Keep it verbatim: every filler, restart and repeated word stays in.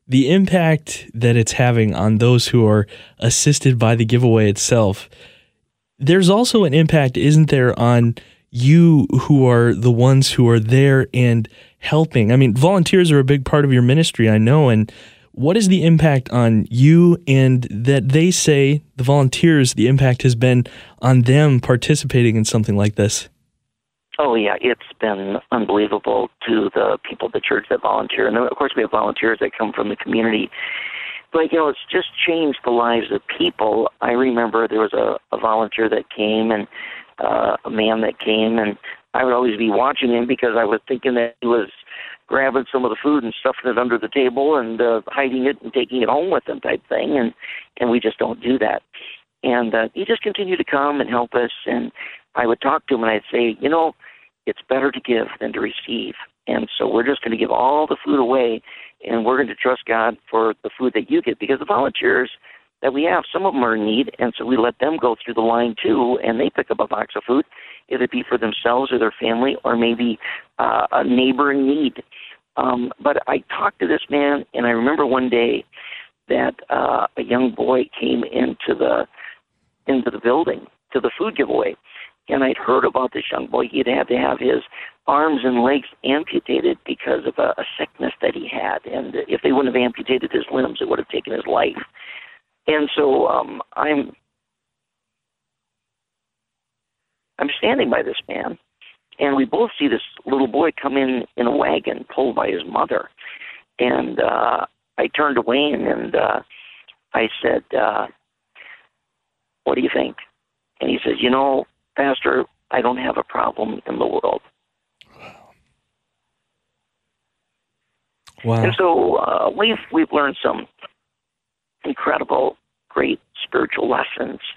the impact that it's having on those who are assisted by the giveaway itself, there's also an impact, isn't there, on you who are the ones who are there and helping? I mean, volunteers are a big part of your ministry, I know, and what is the impact on you and that they say, the volunteers, the impact has been on them participating in something like this? Oh, yeah, it's been unbelievable to the people at the church that volunteer. And, of course, we have volunteers that come from the community. But, you know, it's just changed the lives of people. I remember there was a, a volunteer that came, and uh, a man that came, and I would always be watching him because I was thinking that he was grabbing some of the food and stuffing it under the table and uh, hiding it and taking it home with him type thing, and, and we just don't do that. And uh, he just continued to come and help us, and I would talk to him, and I'd say, you know, it's better to give than to receive. And so we're just going to give all the food away, and we're going to trust God for the food that you get, because the volunteers that we have, some of them are in need, and so we let them go through the line too, and they pick up a box of food, either it be for themselves or their family, or maybe uh, a neighbor in need. Um, but I talked to this man, and I remember one day that uh, a young boy came into the into the building to the food giveaway, and I'd heard about this young boy. He'd had to have his arms and legs amputated because of a, a sickness that he had, and if they wouldn't have amputated his limbs, it would have taken his life. And so um, I'm I'm standing by this man, and we both see this little boy come in in a wagon pulled by his mother. And uh, I turned to Wayne, and uh, I said, uh, what do you think? And he says, you know, Pastor, I don't have a problem in the world. Wow. And so uh, we've we've learned some incredible, great spiritual lessons